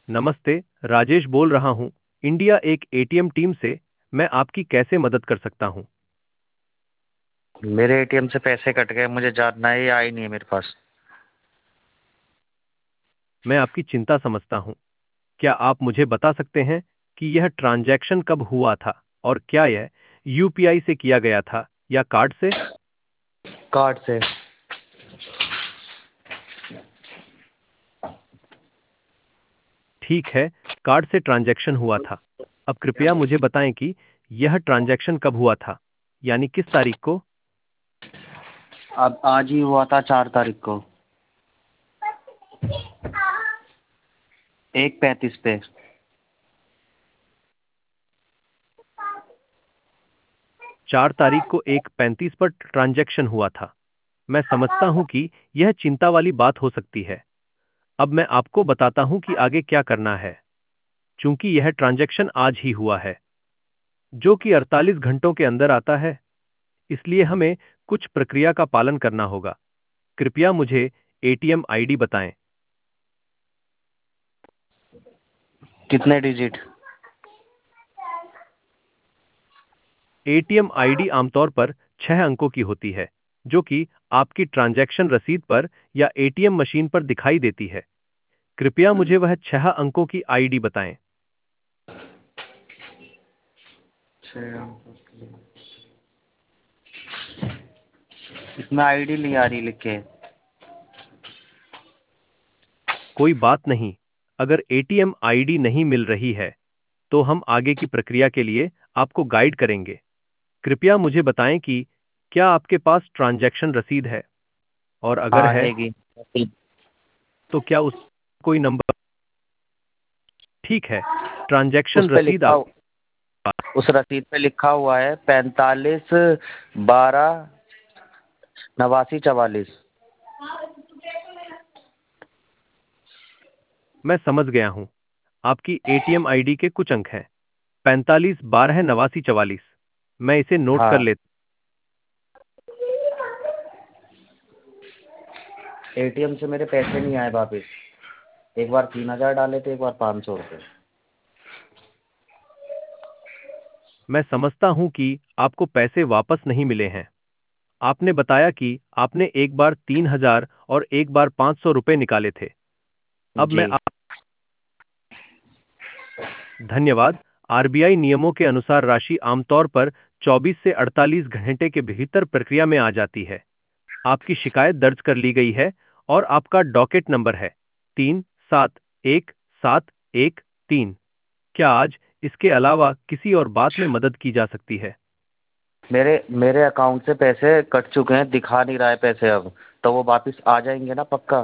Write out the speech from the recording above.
नमस्ते, राजेश बोल रहा हूँ, इंडिया एक एटीएम टीम से। मैं आपकी कैसे मदद कर सकता हूँ? मेरे एटीएम से पैसे कट गए, मुझे जानना है, ये आई नहीं है मेरे पास। मैं आपकी चिंता समझता हूँ। क्या आप मुझे बता सकते हैं कि यह ट्रांजैक्शन कब हुआ था और क्या यह यूपीआई से किया गया था या कार्ड से? कार्ड से। ठीक है, कार्ड से ट्रांजैक्शन हुआ था। अब कृपया मुझे बताएं कि यह ट्रांजैक्शन कब हुआ था, यानी किस तारीख को? अब आज ही हुआ था, 4 तारीख को, 1:35 पे। 4 तारीख को 1:35 पर ट्रांजैक्शन हुआ था। मैं समझता हूं कि यह चिंता वाली बात हो सकती है। अब मैं आपको बताता हूं कि आगे क्या करना है। चूंकि यह ट्रांजैक्शन आज ही हुआ है, जो कि 48 घंटों के अंदर आता है, इसलिए हमें कुछ प्रक्रिया का पालन करना होगा। कृपया मुझे एटीएम आईडी बताएं। कितने डिजिट? एटीएम आईडी आमतौर पर 6 अंकों की होती है, जो कि आपकी ट्रांजैक्शन रसीद पर या एटीएम मशीन पर दिखाई देती है। कृपया मुझे वह 6 अंकों की आईडी बताएं। 6 अंक। इसमें आईडी नहीं आ रही लिख के। कोई बात नहीं, अगर एटीएम आईडी नहीं मिल रही है, तो हम आगे की प्रक्रिया के लिए आपको गाइड करेंगे। कृपया मुझे बताएं कि क्या आपके पास ट्रांजैक्शन रसीद है, और अगर हाँ, है, हैगी। तो क्या उस कोई नंबर? ठीक है, उस ट्रांजैक्शन पे रसीद लिखा आप। उस रसीद पे लिखा हुआ है 45 12 89 44। मैं समझ गया हूं। आपकी एटीएम आईडी के कुछ अंक हैं: 45 12 89 44। मैं इसे नोट कर हाँ, लेता। एटीएम से मेरे पैसे नहीं आए वापस। एक बार 3,000 डाले थे, एक बार 500 रुपये। मैं समझता हूं कि आपको पैसे वापस नहीं मिले हैं। आपने बताया कि आपने एक बार 3,000 और एक बार 500 रुपये निकाले थे। अब जी। मैं आप। धन्यवाद। आरबीआई नियमों के अनुसार राशि आमतौर पर 24 से 48 घंटे के भीतर प्रक्रिया में आ जाती है। आपकी शिकायत दर्ज कर ली गई है और आपका डॉकेट नंबर है 371713। क्या आज इसके अलावा किसी और बात में मदद की जा सकती है? मेरे मेरे अकाउंट से पैसे कट चुके हैं, दिखा नहीं रहा है पैसे अब। तो वो वापस आ जाएंगे ना, पक्का?